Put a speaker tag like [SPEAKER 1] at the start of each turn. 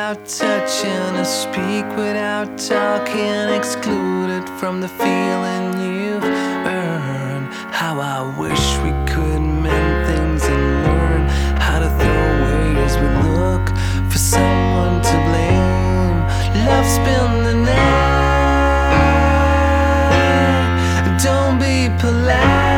[SPEAKER 1] without touching, or speak without talking, excluded from the feeling you've earned. How I wish we could mend things and learn how to throw away as we look for someone to blame. Love, spend the night, don't be polite.